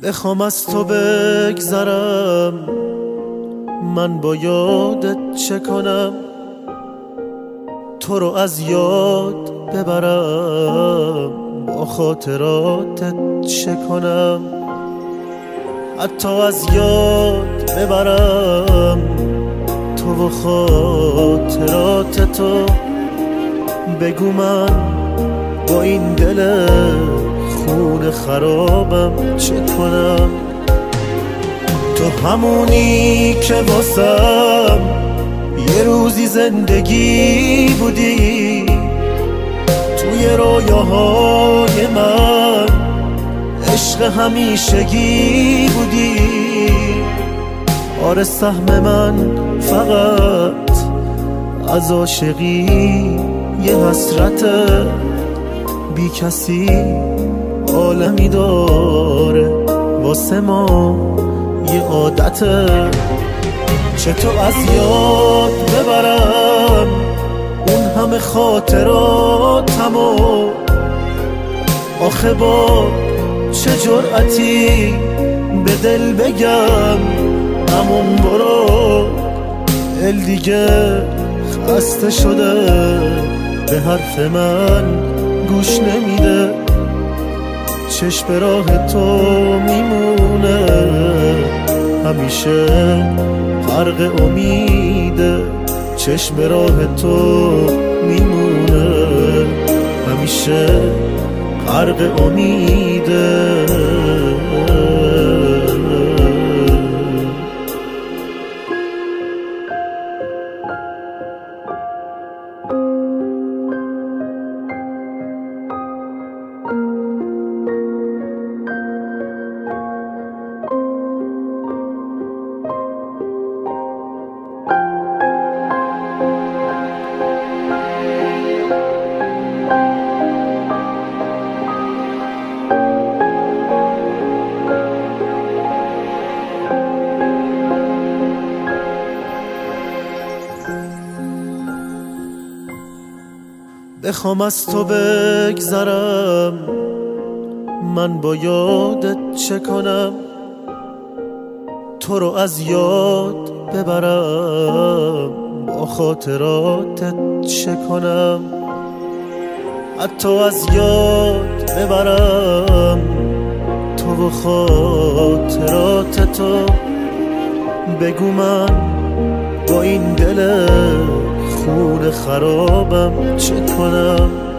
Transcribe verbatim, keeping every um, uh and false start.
بخوام از تو بگذرم، من با یادت چه کنم؟ تو رو از یاد ببرم، با خاطراتت چه کنم؟ حتی از یاد ببرم تو و خاطرات تو، بگو من با این دل خون خرابم چه کنم؟ تو همونی که واسم یه روزی زندگی بودی، توی رویاهای من عشق همیشگی بودی. آره سهم من فقط از عاشقی یه حسرت، بی کسی عالمی داره واسه ما یه عادته. چطور از یاد ببرم اون همه خاطراتمو؟ آخه با چه جرأتی به دل بگم همون برو؟ دل دیگه خسته شده، به حرف من گوش نمیده. چشم به راه تو میمونه همیشه غرق امیده. چشم به راه تو میمونه همیشه غرق امیده. بخوام از تو بگذرم، من با یادت چه کنم؟ تو رو از یاد ببرم، با خاطراتت چه کنم؟ حتی از یاد ببرم تو و خاطرات تو، بگو من با این دل خون خرابم چه کنم؟